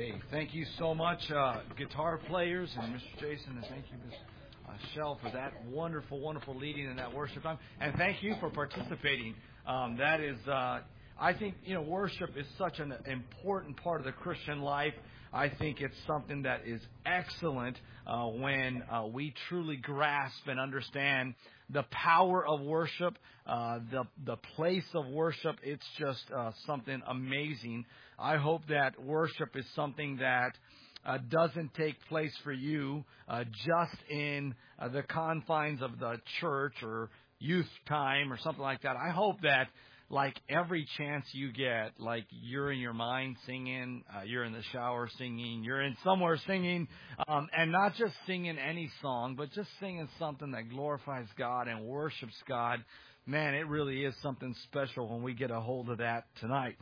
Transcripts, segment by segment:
Hey, thank you so much, guitar players, and Mr. Jason, and thank you, Ms. Shell, for that wonderful, wonderful leading in that worship time. And thank you for participating. That is, I think, worship is such an important part of the Christian life. I think it's something that is excellent when we truly grasp and understand the power of worship, the place of worship. It's just something amazing. I hope that worship is something that doesn't take place for you just in the confines of the church or youth time or something like that. I hope that, like, every chance you get, like, you're in your mind singing, you're in the shower singing, you're in somewhere singing, and not just singing any song, but just singing something that glorifies God and worships God. Man, it really is something special when we get a hold of that tonight.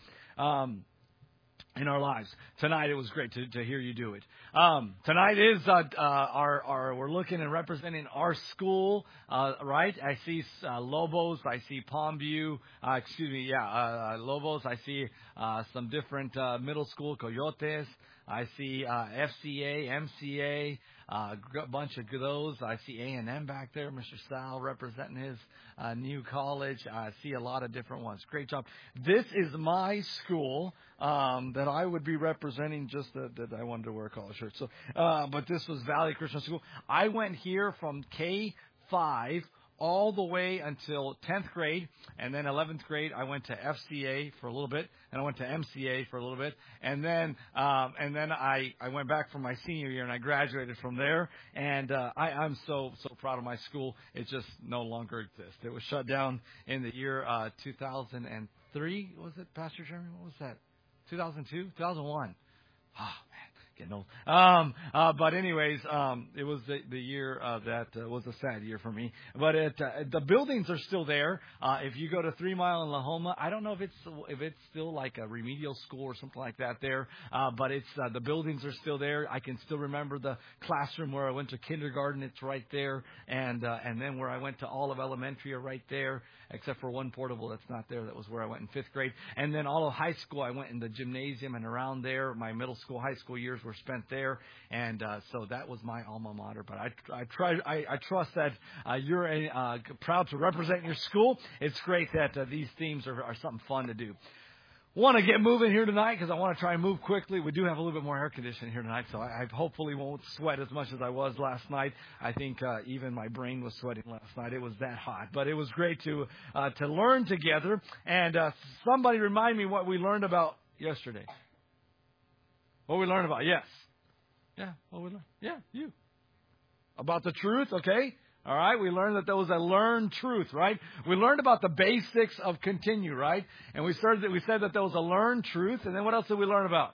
In our lives. Tonight, it was great to hear you do it. Tonight is we're looking and representing our school, right? I see Lobos, I see Palmview, Lobos, I see some different middle school, Coyotes, I see FCA, MCA, a bunch of those. I see A&M back there, Mr. Sal representing his new college. I see a lot of different ones. Great job. This is my school that I would be representing, just that I wanted to wear a collar shirt. So, but this was Valley Christian School. I went here from K-5 all the way until 10th grade, and then 11th grade I went to FCA for a little bit, and I went to MCA for a little bit, and then I went back for my senior year, and I graduated from there, and I'm so proud of my school. It just no longer exists. It was shut down in the year 2003, was it, Pastor Jeremy? What was that? 2002? 2001. Oh, man. Getting old. But anyways, it was the year that was a sad year for me. But the buildings are still there. If you go to 3 Mile in Lahoma, I don't know if it's still like a remedial school or something like that there. But it's the buildings are still there. I can still remember the classroom where I went to kindergarten. It's right there, and then where I went to all of elementary are right there, except for one portable that's not there. That was where I went in 5th grade. And then all of high school, I went in the gymnasium and around there. My middle school, high school years were spent there, and so that was my alma mater. But I trust that you're proud to represent your school. It's great that these themes are something fun to do. Want to get moving here tonight because I want to try and move quickly. We do have a little bit more air conditioning here tonight, so I hopefully won't sweat as much as I was last night. I think even my brain was sweating last night. It was that hot, but it was great to learn together. And somebody remind me what we learned about yesterday. What we learned about? Yes. Yeah, what we learned? Yeah, you. About the truth, okay? All right, we learned that there was a learned truth, right? We learned about the basics of continue, right? And we said that there was a learned truth, and then what else did we learn about?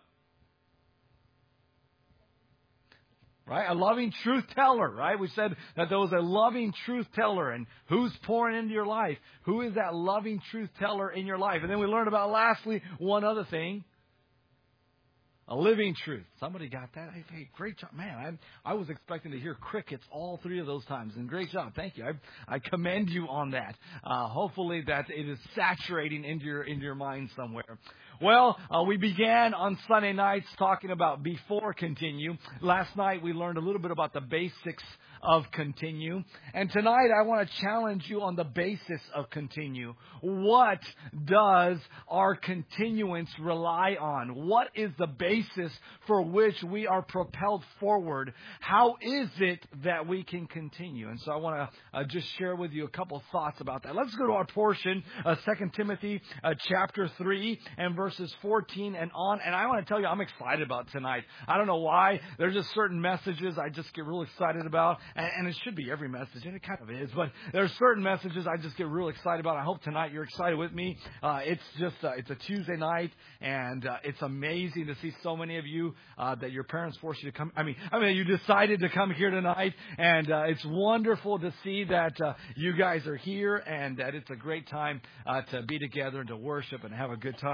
Right? A loving truth teller, right? We said that there was a loving truth teller, and who's pouring into your life? Who is that loving truth teller in your life? And then we learned about, lastly, one other thing. A living truth. Somebody got that? Hey, great job. Man, I was expecting to hear crickets all 3 of those times. And great job. Thank you. I commend you on that. Hopefully that it is saturating into your mind somewhere. Well, we began on Sunday nights talking about before continue. Last night we learned a little bit about the basics of continue. And tonight I want to challenge you on the basis of continue. What does our continuance rely on? What is the basis for which we are propelled forward? How is it that we can continue? And so I want to just share with you a couple thoughts about that. Let's go to our portion, 2 Timothy chapter 3 and verses 14 and on. And I want to tell you, I'm excited about tonight. I don't know why. There's just certain messages I just get real excited about. And it should be every message, and it kind of is. But there's certain messages I just get real excited about. I hope tonight you're excited with me. It's a Tuesday night, and it's amazing to see so many of you that your parents forced you to come. I mean, you decided to come here tonight, and it's wonderful to see that you guys are here, and that it's a great time to be together and to worship and have a good time.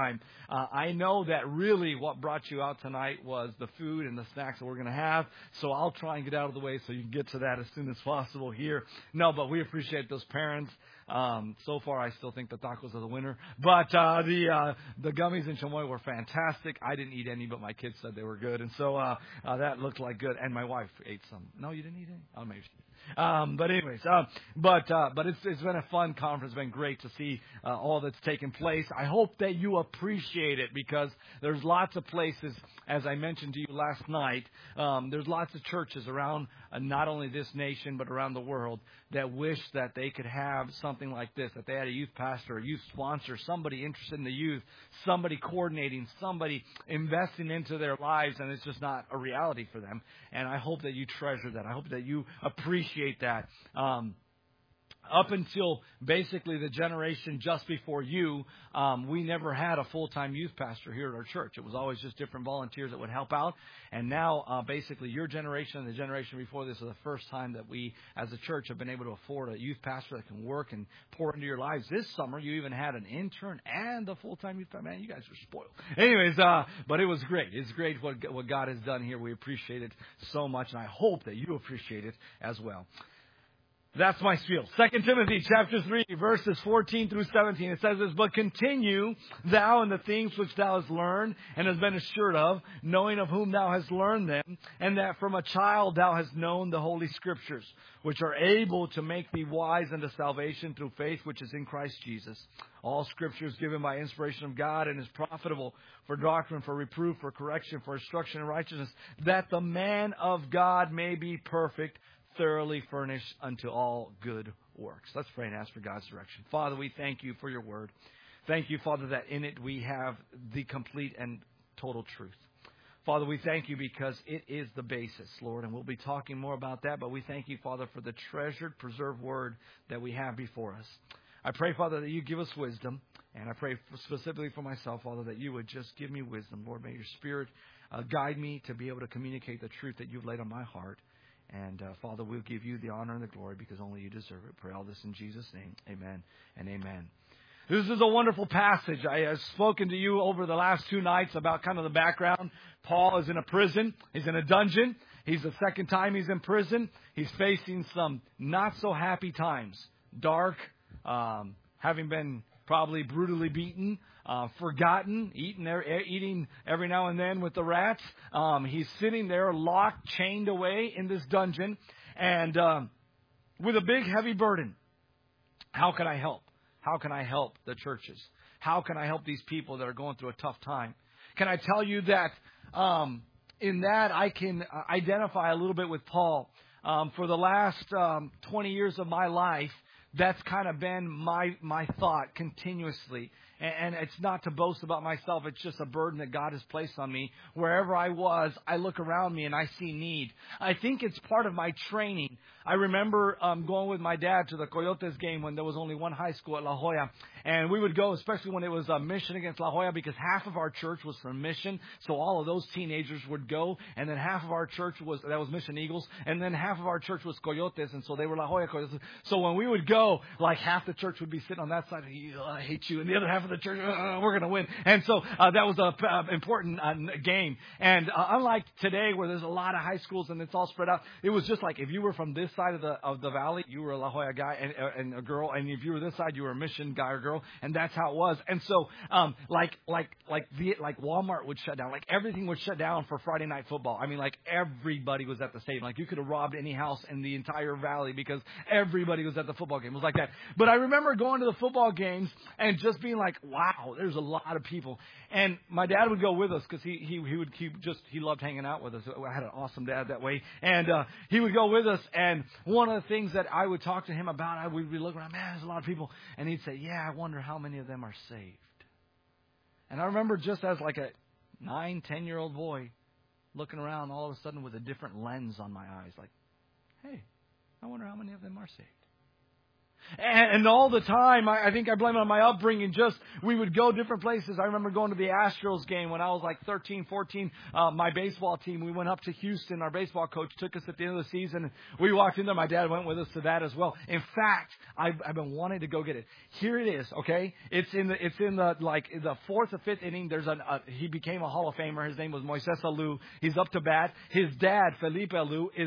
I know that really what brought you out tonight was the food and the snacks that we're going to have. So I'll try and get out of the way so you can get to that as soon as possible here. No, but we appreciate those parents. So far, I still think the tacos are the winner. But the gummies and chamoy were fantastic. I didn't eat any, but my kids said they were good. And so that looked like good. And my wife ate some. No, you didn't eat any? Oh, maybe she did. But anyways, but it's been a fun conference. It's been great to see all that's taken place. I hope that you appreciate it because there's lots of places, as I mentioned to you last night, there's lots of churches around not only this nation but around the world that wish that they could have something like this, that they had a youth pastor, a youth sponsor, somebody interested in the youth, somebody coordinating, somebody investing into their lives, and it's just not a reality for them. And I hope that you treasure that. I hope that you appreciate that. Up until basically the generation just before you, we never had a full-time youth pastor here at our church. It was always just different volunteers that would help out. And now, basically, your generation and the generation before this are the first time that we, as a church, have been able to afford a youth pastor that can work and pour into your lives. This summer, you even had an intern and a full-time youth pastor. Man, you guys are spoiled. Anyways, but it was great. It's great what God has done here. We appreciate it so much, and I hope that you appreciate it as well. That's my spiel. 2 Timothy chapter 3, verses 14 through 17. It says this, but continue thou in the things which thou hast learned and hast been assured of, knowing of whom thou hast learned them, and that from a child thou hast known the Holy Scriptures, which are able to make thee wise unto salvation through faith which is in Christ Jesus. All Scripture is given by inspiration of God and is profitable for doctrine, for reproof, for correction, for instruction in righteousness, that the man of God may be perfect, thoroughly furnished unto all good works. Let's pray and ask for God's direction. Father, we thank you for your word. Thank you, Father, that in it we have the complete and total truth. Father, we thank you because it is the basis, Lord, and we'll be talking more about that, but we thank you, Father, for the treasured, preserved word that we have before us. I pray, Father, that you give us wisdom, and I pray specifically for myself, Father, that you would just give me wisdom. Lord, may your Spirit guide me to be able to communicate the truth that you've laid on my heart. And, Father, we'll give you the honor and the glory because only you deserve it. Pray all this in Jesus' name. Amen and amen. This is a wonderful passage. I have spoken to you over the last 2 nights about kind of the background. Paul is in a prison. He's in a dungeon. He's the second time he's in prison. He's facing some not so happy times. Dark, having been probably brutally beaten, forgotten, eating every now and then with the rats. He's sitting there locked, chained away in this dungeon, and with a big, heavy burden. How can I help? How can I help the churches? How can I help these people that are going through a tough time? Can I tell you that in that I can identify a little bit with Paul? For the last 20 years of my life, that's kind of been my thought continuously. And it's not to boast about myself. It's just a burden that God has placed on me. Wherever I was, I look around me and I see need. I think it's part of my training. I remember going with my dad to the Coyotes game when there was only one high school at La Jolla. And we would go, especially when it was a Mission against La Jolla, because half of our church was from Mission. So all of those teenagers would go. And then half of our church was Mission Eagles. And then half of our church was Coyotes. And so they were La Jolla Coyotes. So when we would go, like half the church would be sitting on that side. I hate you. And the other half of the church, we're going to win. And so that was an important game. And unlike today where there's a lot of high schools and it's all spread out, it was just like if you were from this side of the valley, you were a La Jolla guy and a girl. And if you were this side, you were a Mission guy or girl. And that's how it was. And so like Walmart would shut down. Like everything would shut down for Friday night football. I mean, like everybody was at the stadium. Like you could have robbed any house in the entire valley because everybody was at the football game. It was like that. But I remember going to the football games and just being like, wow, there's a lot of people. And my dad would go with us because he loved hanging out with us. I had an awesome dad that way. And he would go with us. And one of the things that I would talk to him about, we'd be looking around, man, there's a lot of people. And he'd say, yeah, I wonder how many of them are saved. And I remember just as like a 9, 10-year-old boy looking around all of a sudden with a different lens on my eyes. Like, hey, I wonder how many of them are saved. And all the time, I think I blame it on my upbringing. Just, we would go different places. I remember going to the Astros game when I was like 13, 14. My baseball team, we went up to Houston. Our baseball coach took us at the end of the season. We walked in there. My dad went with us to that as well. In fact, I've been wanting to go get it. Here it is, okay? It's in the like the fourth or fifth inning. He became a Hall of Famer. His name was Moises Alou. He's up to bat. His dad, Felipe Alou, is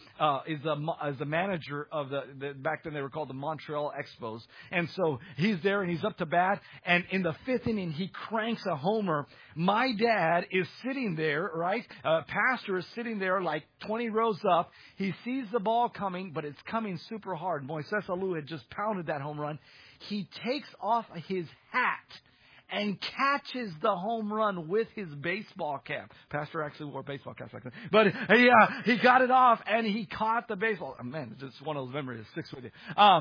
the manager of the back then they were called the Montreal Expos. And so he's there and he's up to bat. And in the fifth inning, he cranks a homer. My dad is sitting there, right? Pastor is sitting there like 20 rows up. He sees the ball coming, but it's coming super hard. Moises Alou had just pounded that home run. He takes off his hat and catches the home run with his baseball cap. Pastor actually wore baseball caps back then. But he got it off and he caught the baseball. Oh, man, it's just one of those memories that sticks with you.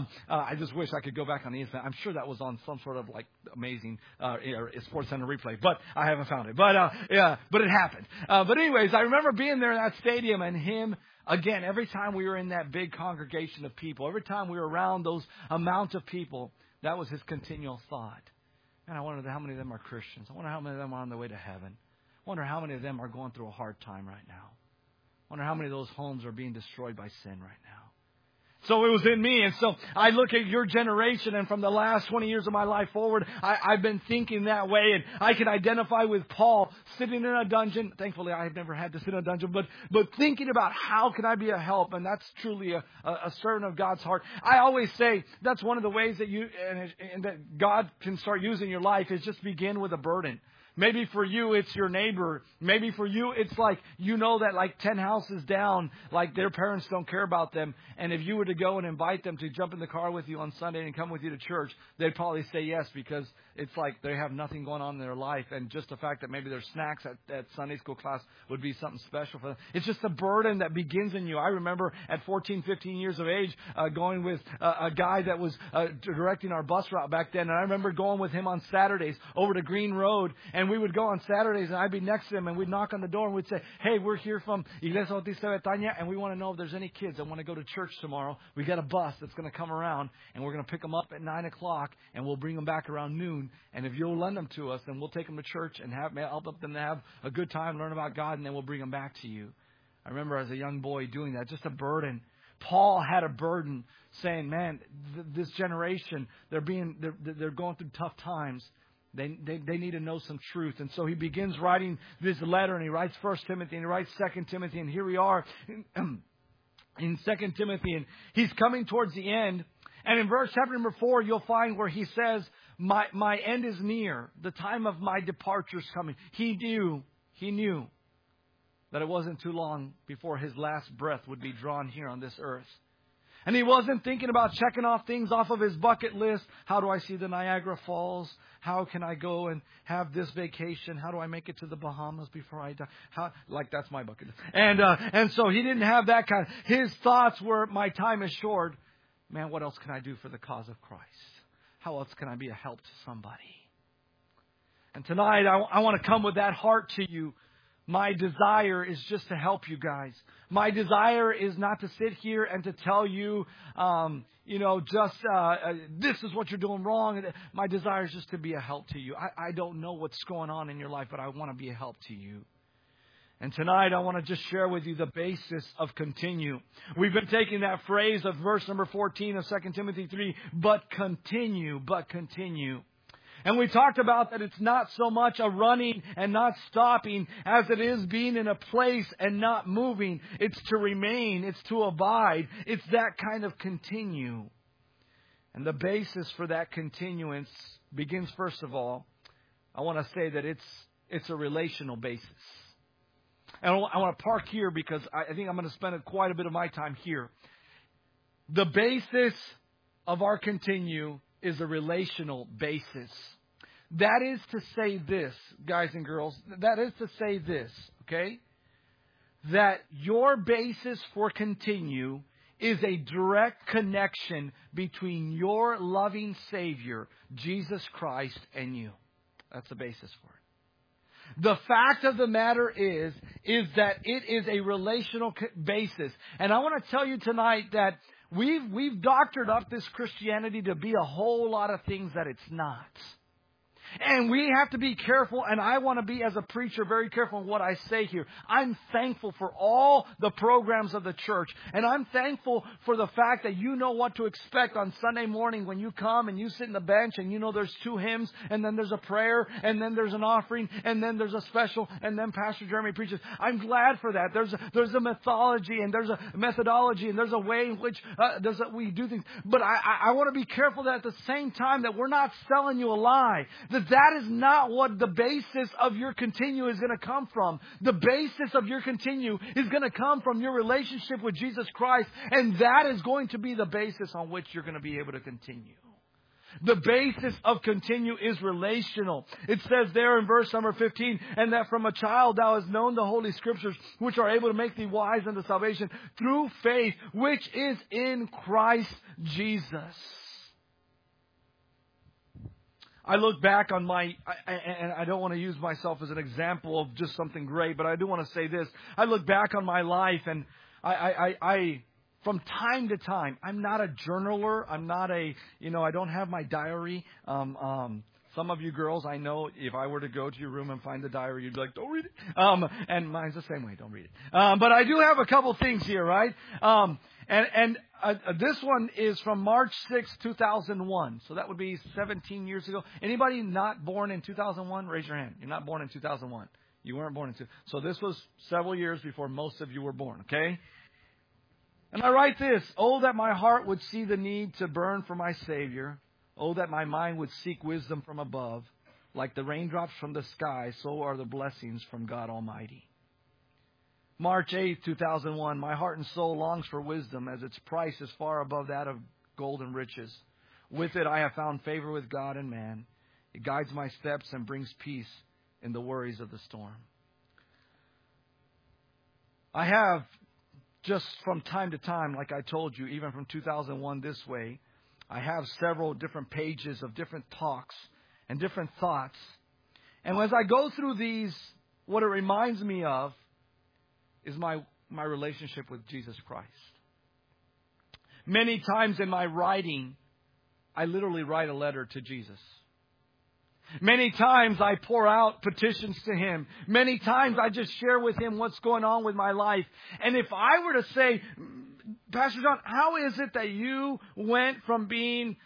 I just wish I could go back on the internet. I'm sure that was on some sort of like amazing Sports Center replay, but I haven't found it. But it happened. But anyways, I remember being there in that stadium and him. Again, every time we were in that big congregation of people, every time we were around those amounts of people, that was his continual thought. And I wonder how many of them are Christians. I wonder how many of them are on their way to heaven. I wonder how many of them are going through a hard time right now. I wonder how many of those homes are being destroyed by sin right now. So it was in me. And so I look at your generation, and from the last 20 years of my life forward, I've been thinking that way. And I can identify with Paul sitting in a dungeon. Thankfully, I have never had to sit in a dungeon, but thinking about how can I be a help. And that's truly a servant of God's heart. I always say that's one of the ways that and that God can start using your life is just begin with a burden. Maybe for you, it's your neighbor. Maybe for you, it's like, you know that like 10 houses down, like their parents don't care about them. And if you were to go and invite them to jump in the car with you on Sunday and come with you to church, they'd probably say yes, because it's like they have nothing going on in their life. And just the fact that maybe their snacks at Sunday school class would be something special for them. It's just a burden that begins in you. I remember at 14, 15 years of age, going with a guy that was directing our bus route back then. And I remember going with him on Saturdays over to Green Road. And we would go on Saturdays, and I'd be next to him, and we'd knock on the door, and we'd say, hey, we're here from Iglesia Bautista Betania, and we want to know if there's any kids that want to go to church tomorrow. We got a bus that's going to come around, and we're going to pick them up at 9 o'clock, and we'll bring them back around noon. And if you'll lend them to us, then we'll take them to church and help them to have a good time, learn about God, and then we'll bring them back to you. I remember as a young boy doing that, just a burden. Paul had a burden saying, man, this generation, they're going through tough times. They need to know some truth. And so he begins writing this letter, and he writes 1 Timothy, and he writes 2 Timothy, and here we are in 2 Timothy, and he's coming towards the end. And in chapter number 4, you'll find where he says, my end is near. The time of my departure is coming. He knew that it wasn't too long before his last breath would be drawn here on this earth. And he wasn't thinking about checking off things off of his bucket list. How do I see the Niagara Falls? How can I go and have this vacation? How do I make it to the Bahamas before I die? That's my bucket list. And so he didn't have that kind of... His thoughts were, my time is short. Man, what else can I do for the cause of Christ? How else can I be a help to somebody? And tonight, I want to come with that heart to you. My desire is just to help you guys. My desire is not to sit here and to tell you, this is what you're doing wrong. My desire is just to be a help to you. I don't know what's going on in your life, but I want to be a help to you. And tonight I want to just share with you the basis of continue. We've been taking that phrase of verse number 14 of 2 Timothy 3, but continue. And we talked about that it's not so much a running and not stopping as it is being in a place and not moving. It's to remain. It's to abide. It's that kind of continue. And the basis for that continuance begins, first of all, I want to say that it's a relational basis. And I want to park here because I think I'm going to spend quite a bit of my time here. The basis of our continue is a relational basis. That is to say this, guys and girls, okay? That your basis for continue is a direct connection between your loving Savior, Jesus Christ, and you. That's the basis for it. The fact of the matter is that it is a relational basis. And I want to tell you tonight that We've doctored up this Christianity to be a whole lot of things that it's not. And we have to be careful, and I want to be, as a preacher, very careful in what I say here. I'm thankful for all the programs of the church. And I'm thankful for the fact that you know what to expect on Sunday morning when you come and you sit in the bench and you know there's 2 hymns, and then there's a prayer, and then there's an offering, and then there's a special, and then Pastor Jeremy preaches. I'm glad for that. There's a mythology, and there's a methodology, and there's a way in which we do things. But I want to be careful that at the same time that we're not selling you a lie. That is not what the basis of your continue is going to come from. The basis of your continue is going to come from your relationship with Jesus Christ. And that is going to be the basis on which you're going to be able to continue. The basis of continue is relational. It says there in verse number 15, and that from a child thou hast known the Holy Scriptures, which are able to make thee wise unto salvation through faith, which is in Christ Jesus. I look back on and I don't want to use myself as an example of just something great, but I do want to say this. I look back on my life, and I from time to time, I'm not a journaler. I'm not I don't have my diary. Some of you girls, I know, if I were to go to your room and find the diary, you'd be like, don't read it. And mine's the same way, don't read it. But I do have a couple things here, right? This one is from March 6, 2001. So that would be 17 years ago. Anybody not born in 2001? Raise your hand. You're not born in 2001. You weren't born in 2001. So this was several years before most of you were born, okay? And I write this: oh, that my heart would see the need to burn for my Savior. Oh, that my mind would seek wisdom from above. Like the raindrops from the sky, so are the blessings from God Almighty. March 8, 2001, my heart and soul longs for wisdom, as its price is far above that of gold and riches. With it I have found favor with God and man. It guides my steps and brings peace in the worries of the storm. I have, just from time to time, like I told you, even from 2001 this way, I have several different pages of different talks and different thoughts. And as I go through these, what it reminds me of is my relationship with Jesus Christ. Many times in my writing, I literally write a letter to Jesus. Many times I pour out petitions to Him. Many times I just share with Him what's going on with my life. And if I were to say, Pastor John, how is it that you went from being,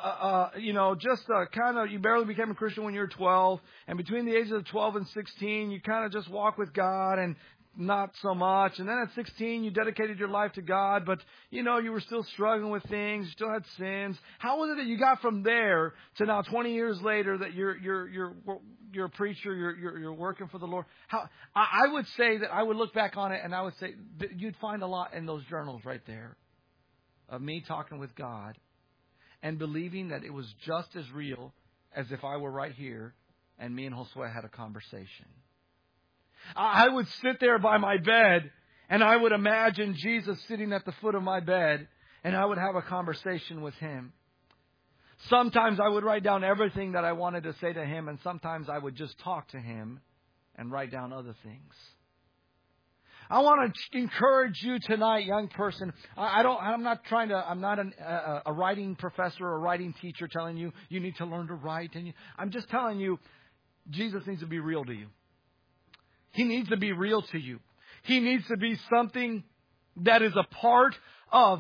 you barely became a Christian when you were 12, and between the ages of 12 and 16, you kind of just walk with God and not so much. And then at 16, you dedicated your life to God, but, you were still struggling with things. You still had sins. How was it that you got from there to now 20 years later that you're a preacher, you're working for the Lord? I would say that I would look back on it and I would say that you'd find a lot in those journals right there of me talking with God and believing that it was just as real as if I were right here and me and Josue had a conversation. I would sit there by my bed and I would imagine Jesus sitting at the foot of my bed and I would have a conversation with Him. Sometimes I would write down everything that I wanted to say to Him, and sometimes I would just talk to Him and write down other things. I want to encourage you tonight, young person. I'm not a writing professor or a writing teacher telling you need to learn to write. I'm just telling you, Jesus needs to be real to you. He needs to be real to you. He needs to be something that is a part of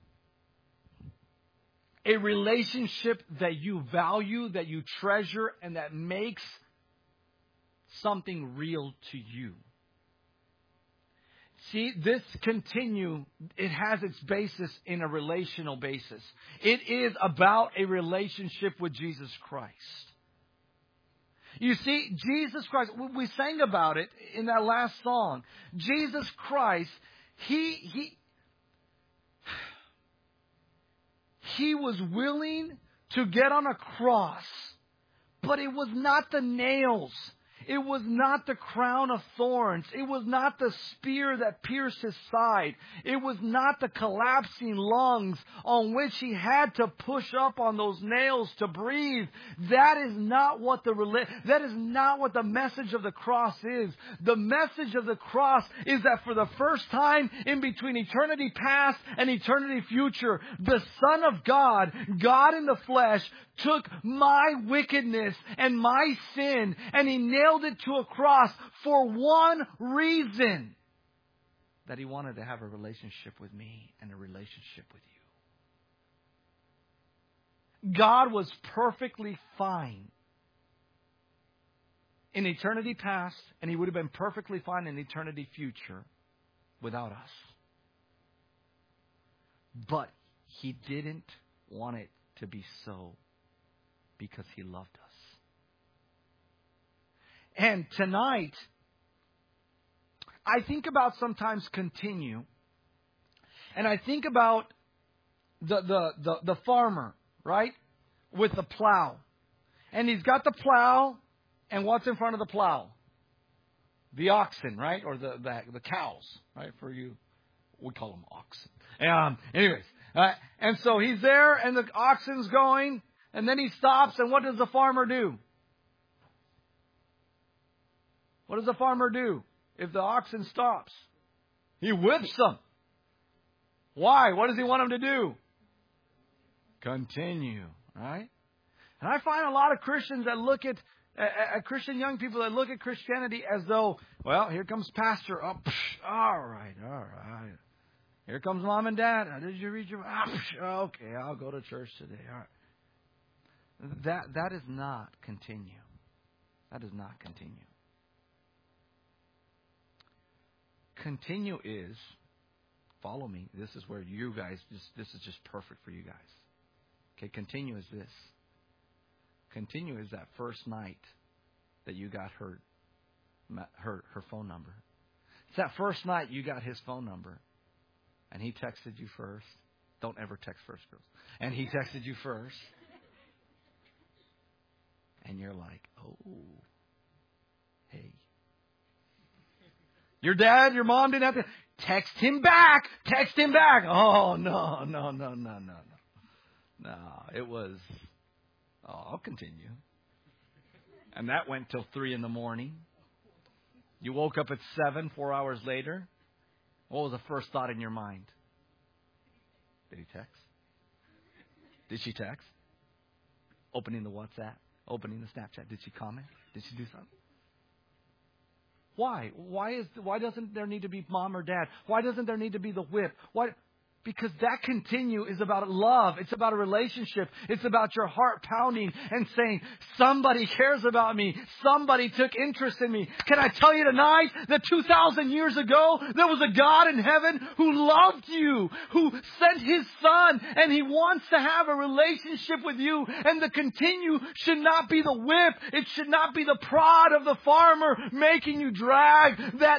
a relationship that you value, that you treasure, and that makes something real to you. See, this continue, it has its basis in a relational basis. It is about a relationship with Jesus Christ. You see, Jesus Christ, we sang about it in that last song. Jesus Christ, He was willing to get on a cross, but it was not the nails. It was not the crown of thorns. It was not the spear that pierced his side. It was not the collapsing lungs on which he had to push up on those nails to breathe. That is not what the message of the cross is. The message of the cross is that for the first time in between eternity past and eternity future, the Son of God, God in the flesh, took my wickedness and my sin and He nailed it to a cross for one reason. That He wanted to have a relationship with me and a relationship with you. God was perfectly fine in eternity past, and He would have been perfectly fine in eternity future without us. But He didn't want it to be so because He loved us. And tonight, I think about sometimes continue, and I think about the farmer, right, with the plow. And he's got the plow, and what's in front of the plow? The oxen, right, or the cows, right, for you. We call them oxen. Anyways, and so he's there, and the oxen's going, and then he stops, and what does the farmer do? What does the farmer do if the oxen stops? He whips them. Why? What does he want them to do? Continue, right? And I find a lot of Christians that look at Christian young people that look at Christianity as though, well, here comes pastor. Oh, all right. Here comes mom and dad. Did you read your? Okay, I'll go to church today. All right. That is not continue. That is not continue. Continue is, follow me. This is where you guys, this is just perfect for you guys. Okay, continue is this. Continue is that first night that you got her phone number. It's that first night you got his phone number. And he texted you first. Don't ever text first, girls. And he texted you first. And you're like, oh, hey. Your dad, your mom didn't have to text him back. Text him back. Oh, no. No, it was, I'll continue. And that went till 3 a.m. You woke up at 7, 4 hours later. What was the first thought in your mind? Did he text? Did she text? Opening the WhatsApp? Opening the Snapchat? Did she comment? Did she do something? Why? Why doesn't there need to be mom or dad? Why doesn't there need to be the whip? Why? Because that continue is about love. It's about a relationship. It's about your heart pounding and saying, somebody cares about me. Somebody took interest in me. Can I tell you tonight that 2,000 years ago, there was a God in heaven who loved you, who sent His Son, and He wants to have a relationship with you. And the continue should not be the whip. It should not be the prod of the farmer making you drag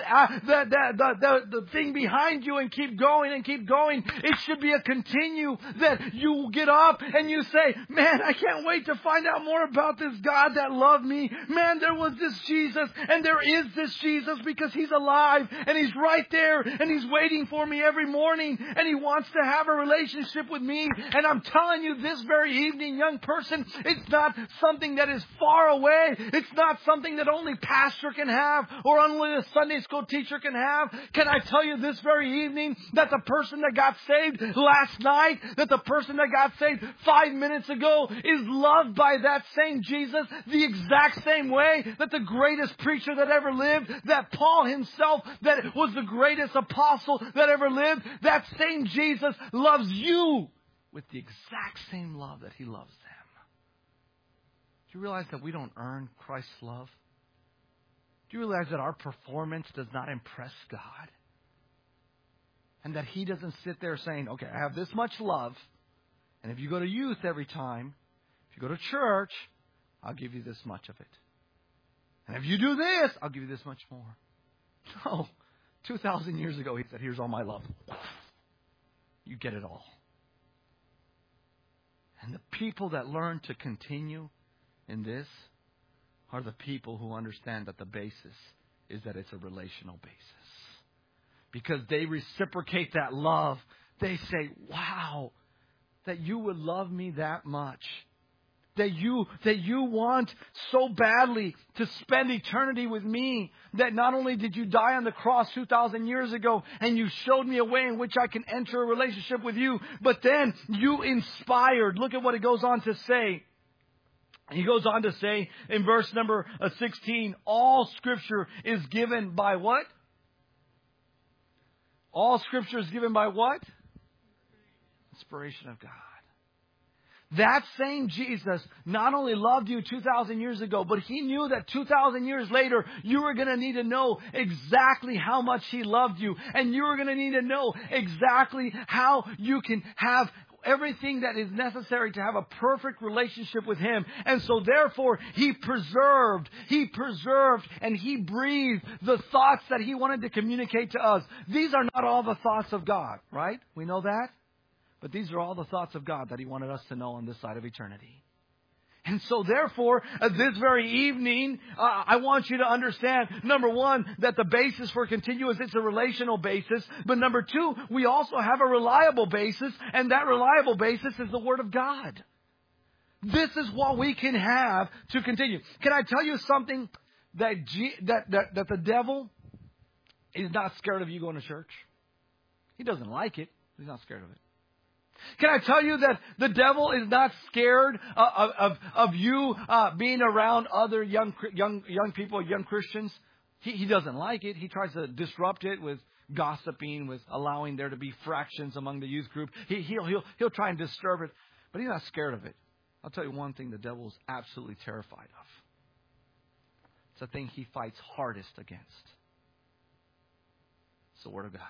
the thing behind you and keep going and keep going. It should be a continue that you get up and you say, man, I can't wait to find out more about this God that loved me. Man, there was this Jesus and there is this Jesus because He's alive and He's right there and He's waiting for me every morning and He wants to have a relationship with me. And I'm telling you this very evening, young person, it's not something that is far away. It's not something that only pastor can have or only a Sunday school teacher can have. Can I tell you this very evening that the person that got saved last night, that the person that got saved 5 minutes ago is loved by that same Jesus the exact same way that the greatest preacher that ever lived, that Paul himself, that was the greatest apostle that ever lived, that same Jesus loves you with the exact same love that He loves them. Do you realize that we don't earn Christ's love? Do you realize that our performance does not impress God? And that He doesn't sit there saying, okay, I have this much love. And if you go to youth every time, if you go to church, I'll give you this much of it. And if you do this, I'll give you this much more. No. 2,000 years ago, He said, here's all my love. You get it all. And the people that learn to continue in this are the people who understand that the basis is that it's a relational basis. Because they reciprocate that love. They say, wow, that you would love me that much. That you want so badly to spend eternity with me. That not only did you die on the cross 2,000 years ago and you showed me a way in which I can enter a relationship with you, but then you inspired. Look at what it goes on to say. He goes on to say in verse number 16, all Scripture is given by what? All Scripture is given by what? Inspiration of God. That same Jesus not only loved you 2,000 years ago, but He knew that 2,000 years later, you were going to need to know exactly how much He loved you. And you were going to need to know exactly how you can have everything that is necessary to have a perfect relationship with Him. And so therefore, He preserved, and He breathed the thoughts that He wanted to communicate to us. These are not all the thoughts of God, right? We know that. But these are all the thoughts of God that He wanted us to know on this side of eternity. And so therefore, this very evening, I want you to understand, number one, that the basis for continuous, it's a relational basis. But number two, we also have a reliable basis. And that reliable basis is the Word of God. This is what we can have to continue. Can I tell you something? That the devil is not scared of you going to church. He doesn't like it. He's not scared of it. Can I tell you that the devil is not scared of you being around other young people, young Christians? He doesn't like it. He tries to disrupt it with gossiping, with allowing there to be fractions among the youth group. He'll try and disturb it, but he's not scared of it. I'll tell you one thing the devil is absolutely terrified of. It's the thing he fights hardest against. It's the Word of God.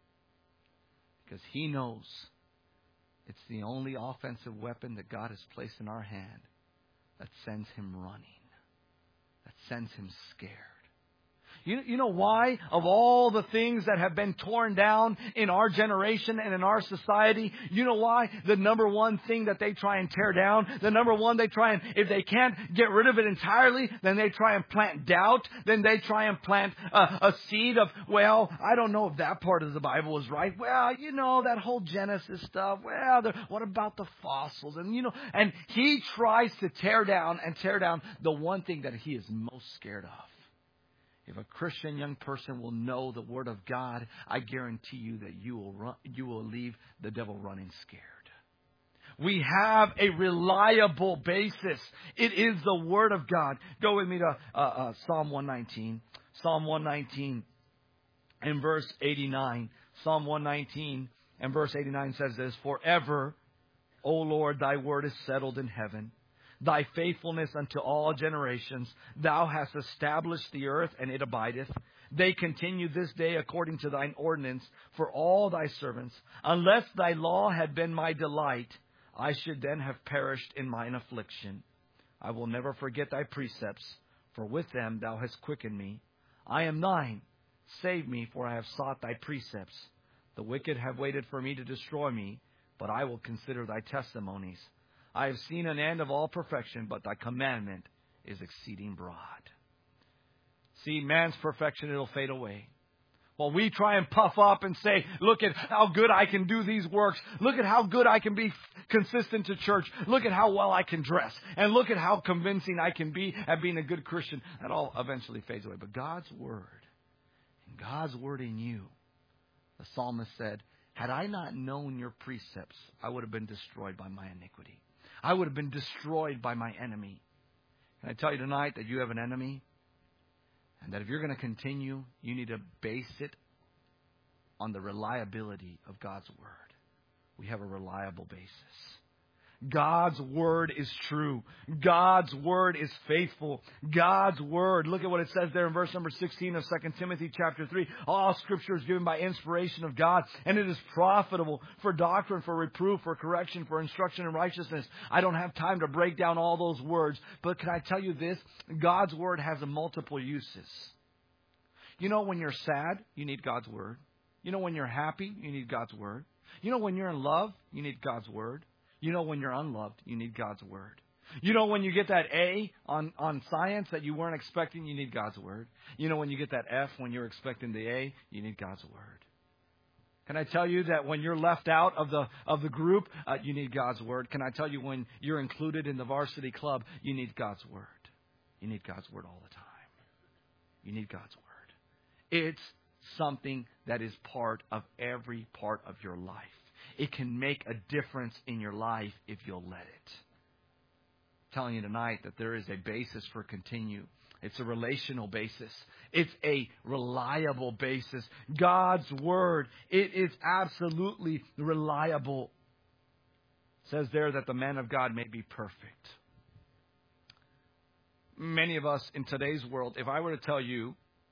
Because he knows it's the only offensive weapon that God has placed in our hand that sends him running, that sends him scared. You know why? Of all the things that have been torn down in our generation and in our society, you know why? The number one thing that they try and tear down, the number one they try and, if they can't get rid of it entirely, then they try and plant doubt. Then they try and plant a seed of, well, I don't know if that part of the Bible is right. Well, you know, that whole Genesis stuff. Well, what about the fossils? And he tries to tear down the one thing that he is most scared of. If a Christian young person will know the Word of God, I guarantee you that you will leave the devil running scared. We have a reliable basis. It is the Word of God. Go with me to Psalm 119. Psalm 119 and verse 89. Psalm 119 and verse 89 says this, forever, O Lord, thy word is settled in heaven. Thy faithfulness unto all generations. Thou hast established the earth, and it abideth. They continue this day according to thine ordinance for all thy servants. Unless thy law had been my delight, I should then have perished in mine affliction. I will never forget thy precepts, for with them thou hast quickened me. I am thine. Save me, for I have sought thy precepts. The wicked have waited for me to destroy me, but I will consider thy testimonies. I have seen an end of all perfection, but thy commandment is exceeding broad. See, man's perfection, it'll fade away. While we try and puff up and say, look at how good I can do these works. Look at how good I can be consistent to church. Look at how well I can dress. And look at how convincing I can be at being a good Christian. That all eventually fades away. But God's Word, and God's Word in you, the psalmist said, had I not known your precepts, I would have been destroyed by my iniquity. I would have been destroyed by my enemy. Can I tell you tonight that you have an enemy? And that if you're going to continue, you need to base it on the reliability of God's Word. We have a reliable basis. God's Word is true. God's Word is faithful. God's Word. Look at what it says there in verse number 16 of 2 Timothy chapter 3. All Scripture is given by inspiration of God, and it is profitable for doctrine, for reproof, for correction, for instruction in righteousness. I don't have time to break down all those words, but can I tell you this? God's Word has multiple uses. You know, when you're sad, you need God's Word. You know, when you're happy, you need God's Word. You know, when you're in love, you need God's Word. You know, when you're unloved, you need God's Word. You know, when you get that A on science that you weren't expecting, you need God's Word. You know, when you get that F when you're expecting the A, you need God's Word. Can I tell you that when you're left out of the group, you need God's Word? Can I tell you when you're included in the varsity club, you need God's Word? You need God's Word all the time. You need God's Word. It's something that is part of every part of your life. It can make a difference in your life if you'll let it. I'm telling you tonight that there is a basis for continue. It's a relational basis. It's a reliable basis. God's Word, it is absolutely reliable. It says there that the man of God may be perfect. Many of us in today's world, if I were to tell you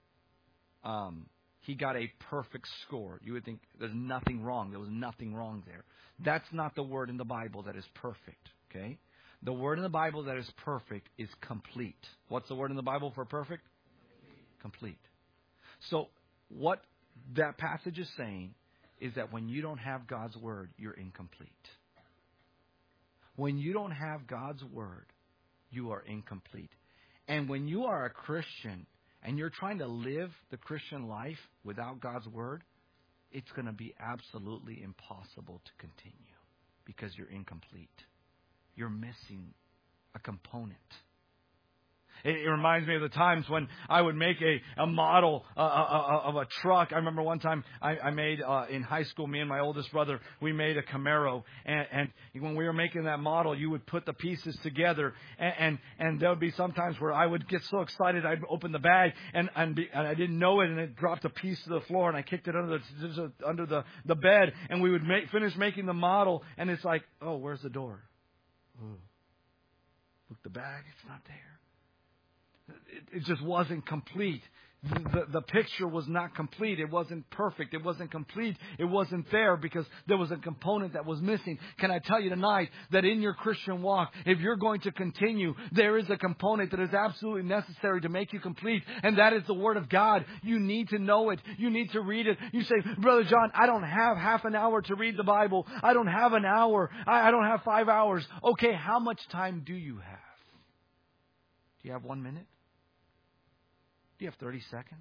he got a perfect score, you would think there's nothing wrong. There was nothing wrong there. That's not the word in the Bible that is perfect. Okay? The word in the Bible that is perfect is complete. What's the word in the Bible for perfect? Complete. So what that passage is saying is that when you don't have God's Word, you're incomplete. When you don't have God's Word, you are incomplete. And when you are a Christian and you're trying to live the Christian life without God's Word, it's going to be absolutely impossible to continue because you're incomplete. You're missing a component. It reminds me of the times when I would make a model of a truck. I remember one time I made, in high school, me and my oldest brother, we made a Camaro. And when we were making that model, you would put the pieces together. And there would be some times where I would get so excited, I'd open the bag and I didn't know it. And it dropped a piece to the floor and I kicked it under the bed. And we would finish making the model. And it's like, oh, where's the door? Oh. Look, the bag, it's not there. It just wasn't complete. The picture was not complete. It wasn't perfect. It wasn't complete. It wasn't there because there was a component that was missing. Can I tell you tonight that in your Christian walk, if you're going to continue, there is a component that is absolutely necessary to make you complete, and that is the Word of God. You need to know it. You need to read it. You say, Brother John, I don't have half an hour to read the Bible. I don't have an hour. I don't have 5 hours. Okay, how much time do you have? Do you have 1 minute? Do you have 30 seconds?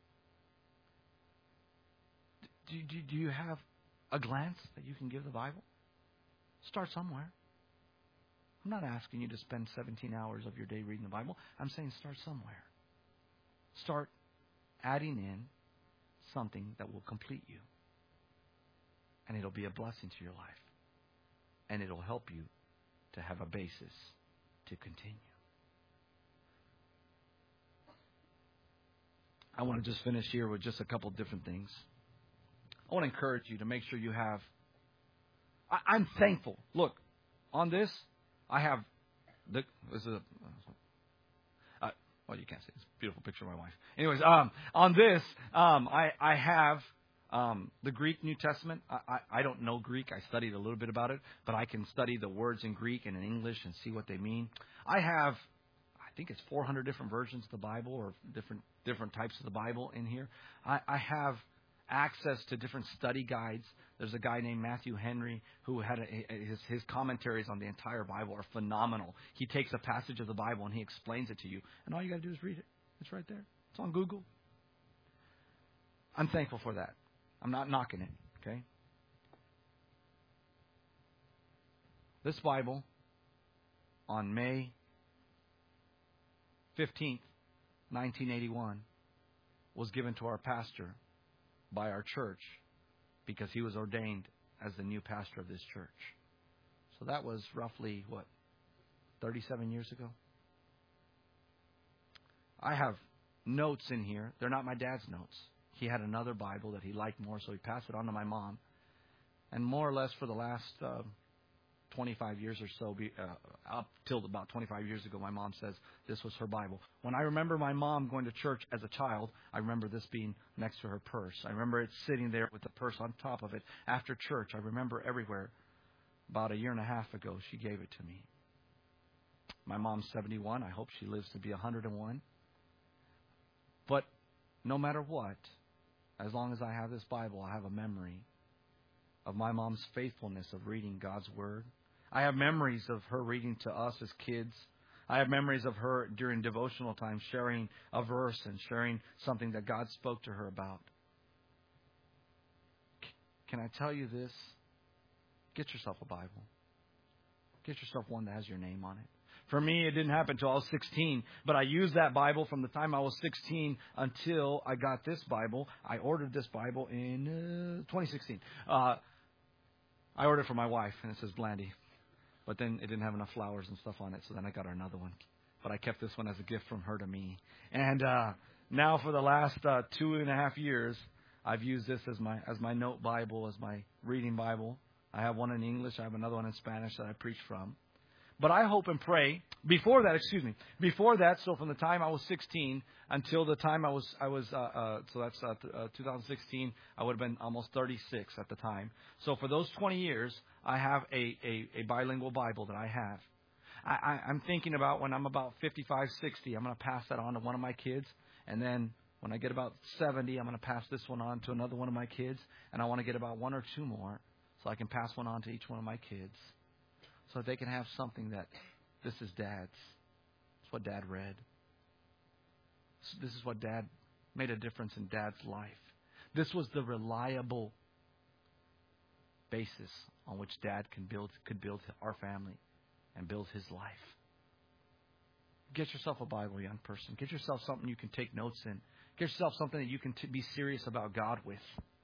Do you have a glance that you can give the Bible? Start somewhere. I'm not asking you to spend 17 hours of your day reading the Bible. I'm saying start somewhere. Start adding in something that will complete you. And it'll be a blessing to your life. And it'll help you to have a basis to continue. I want to just finish here with just a couple of different things. I want to encourage you to make sure you have... I'm thankful. Look, on this, I have... Well, you can't see. It's a beautiful picture of my wife. Anyways, on this, I have the Greek New Testament. I don't know Greek. I studied a little bit about it, but I can study the words in Greek and in English and see what they mean. I think it's 400 different versions of the Bible or different types of the Bible in here. I have access to different study guides. There's a guy named Matthew Henry who had his commentaries on the entire Bible are phenomenal. He takes a passage of the Bible and he explains it to you. And all you got to do is read it. It's right there. It's on Google. I'm thankful for that. I'm not knocking it, okay? This Bible on May 15th, 1981, was given to our pastor by our church because he was ordained as the new pastor of this church. So that was roughly, 37 years ago? I have notes in here. They're not my dad's notes. He had another Bible that he liked more, so he passed it on to my mom. And more or less for the last 25 years or so, up till about 25 years ago, my mom says this was her Bible. When I remember my mom going to church as a child, I remember this being next to her purse. I remember it sitting there with the purse on top of it. After church, I remember everywhere. About a year and a half ago, she gave it to me. My mom's 71. I hope she lives to be 101. But no matter what, as long as I have this Bible, I have a memory of my mom's faithfulness of reading God's Word. I have memories of her reading to us as kids. I have memories of her during devotional time sharing a verse and sharing something that God spoke to her about. Can I tell you this? Get yourself a Bible. Get yourself one that has your name on it. For me, it didn't happen until I was 16, but I used that Bible from the time I was 16 until I got this Bible. I ordered this Bible in 2016. I ordered it for my wife, and it says Blandy. But then it didn't have enough flowers and stuff on it, so then I got her another one. But I kept this one as a gift from her to me. And now for the last 2.5 years, I've used this as my note Bible, as my reading Bible. I have one in English. I have another one in Spanish that I preach from. But I hope and pray, before that, so from the time I was 16 until the time I was, so that's 2016, I would have been almost 36 at the time. So for those 20 years, I have a bilingual Bible that I have. I'm thinking about when I'm about 55, 60, I'm going to pass that on to one of my kids. And then when I get about 70, I'm going to pass this one on to another one of my kids. And I want to get about 1 or 2 more so I can pass one on to each one of my kids. So they can have something that this is Dad's. It's what Dad read. This is what Dad made a difference in Dad's life. This was the reliable basis on which Dad could build our family and build his life. Get yourself a Bible, young person. Get yourself something you can take notes in. Get yourself something that you can be serious about God with.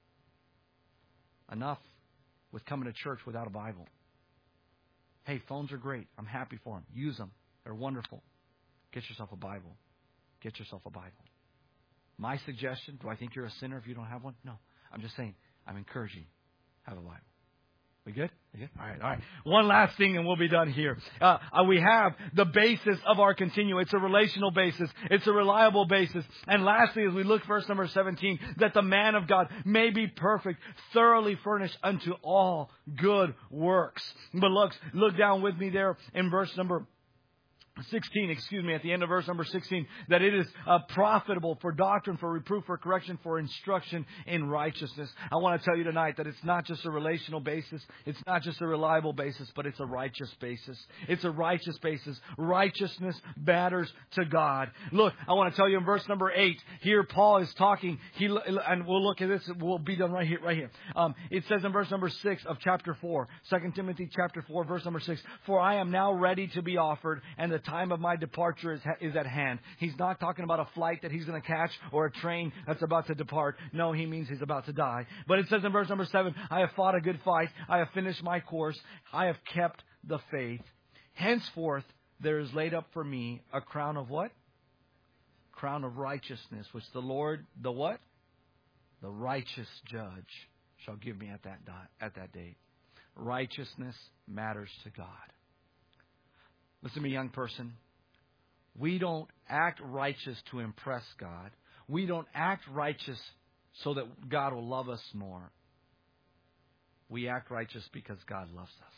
Enough with coming to church without a Bible. Hey, phones are great. I'm happy for them. Use them. They're wonderful. Get yourself a Bible. Get yourself a Bible. My suggestion, do I think you're a sinner if you don't have one? No. I'm just saying, I'm encouraging you. Have a Bible. We good? We good? All right. One last thing and we'll be done here. We have the basis of our continuum. It's a relational basis. It's a reliable basis. And lastly, as we look verse number 17, that the man of God may be perfect, thoroughly furnished unto all good works. But look down with me there in verse number 16, at the end of verse number 16, that it is profitable for doctrine, for reproof, for correction, for instruction in righteousness. I want to tell you tonight that it's not just a relational basis. It's not just a reliable basis, but it's a righteous basis. It's a righteous basis. Righteousness matters to God. Look, I want to tell you in verse number 8, here Paul is talking, and we'll look at this, we'll be done right here. It says in verse number 6 of chapter 4, 2 Timothy chapter 4, verse number 6, for I am now ready to be offered, and the time of my departure is at hand. He's not talking about a flight that he's going to catch or a train that's about to depart. No, he means he's about to die. But it says in verse number 7, I have fought a good fight. I have finished my course. I have kept the faith. Henceforth, there is laid up for me a crown of what? Crown of righteousness, which the Lord, the what? The righteous judge shall give me at that day. Righteousness matters to God. Listen to me, young person. We don't act righteous to impress God. We don't act righteous so that God will love us more. We act righteous because God loves us.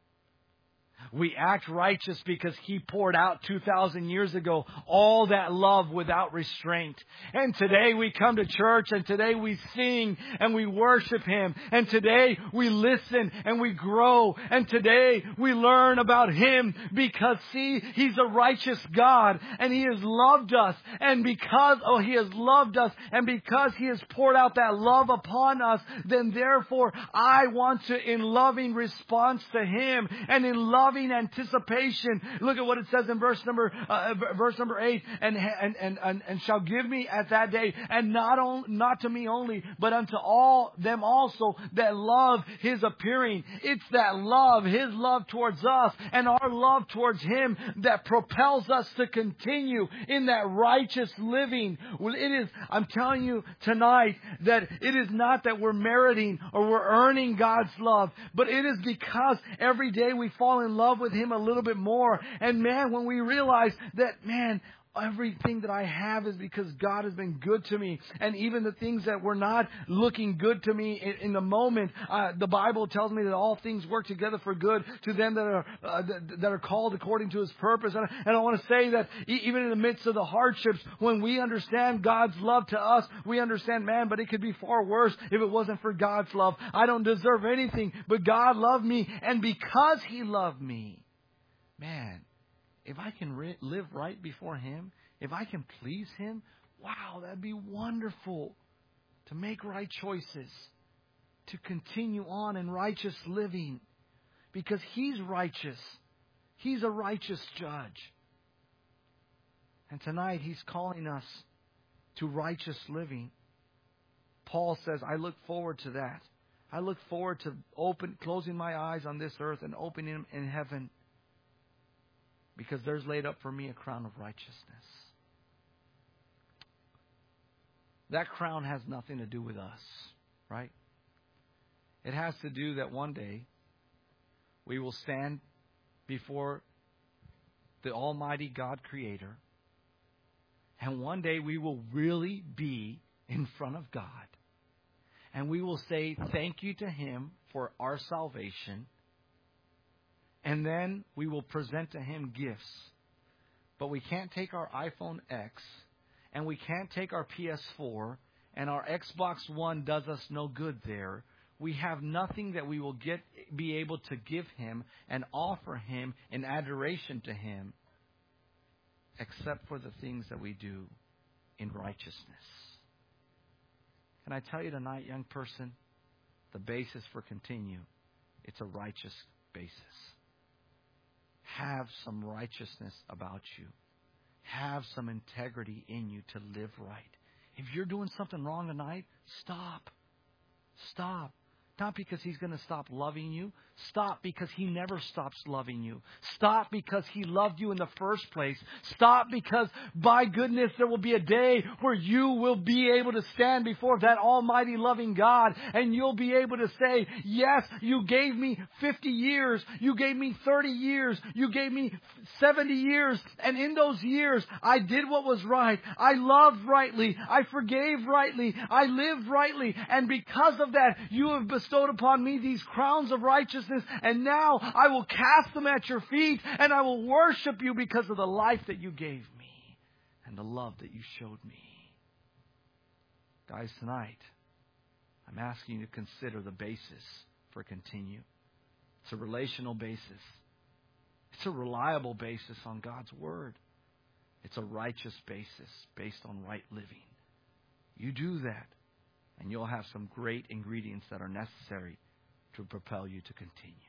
We act righteous because He poured out 2,000 years ago all that love without restraint. And today we come to church and today we sing and we worship Him. And today we listen and we grow. And today we learn about Him because, see, He's a righteous God and He has loved us. And because He has loved us and because He has poured out that love upon us, then therefore I want to, in loving response to Him and in loving anticipation. Look at what it says in verse number 8, and shall give me at that day, and not to me only, but unto all them also that love His appearing. It's that love, His love towards us, and our love towards Him that propels us to continue in that righteous living. Well, it is, I'm telling you tonight, that it is not that we're meriting or we're earning God's love, but it is because every day we fall in love with Him a little bit more. And man, when we realize that, man, Everything that I have is because God has been good to me. And even the things that were not looking good to me in the moment, the Bible tells me that all things work together for good to them that are called according to His purpose. And I want to say that even in the midst of the hardships, when we understand God's love to us, we understand, man, but it could be far worse if it wasn't for God's love. I don't deserve anything, but God loved me. And because He loved me, man, if I can live right before Him, if I can please Him, wow, that'd be wonderful. To make right choices, to continue on in righteous living, because He's righteous. He's a righteous judge. And tonight He's calling us to righteous living. Paul says, I look forward to that. I look forward to closing my eyes on this earth and opening them in heaven. Because there's laid up for me a crown of righteousness. That crown has nothing to do with us, right? It has to do that one day we will stand before the Almighty God Creator. And one day we will really be in front of God. And we will say thank you to Him for our salvation. And then we will present to Him gifts. But we can't take our iPhone X, and we can't take our PS4, and our Xbox One does us no good there. We have nothing that we will be able to give Him and offer Him in adoration to Him, except for the things that we do in righteousness. Can I tell you tonight, young person, the basis for continue, it's a righteous basis. Have some righteousness about you. Have some integrity in you to live right. If you're doing something wrong tonight, stop. Stop. Not because He's going to stop loving you. Stop because He never stops loving you. Stop because He loved you in the first place. Stop because, by goodness, there will be a day where you will be able to stand before that almighty loving God, and you'll be able to say, yes, you gave me 50 years. You gave me 30 years. You gave me 70 years. And in those years, I did what was right. I loved rightly. I forgave rightly. I lived rightly. And because of that, you have bestowed upon me these crowns of righteousness. And now I will cast them at your feet, and I will worship you because of the life that you gave me and the love that you showed me. Guys, tonight, I'm asking you to consider the basis for continue. It's a relational basis. It's a reliable basis on God's Word. It's a righteous basis based on right living. You do that, and you'll have some great ingredients that are necessary to propel you to continue.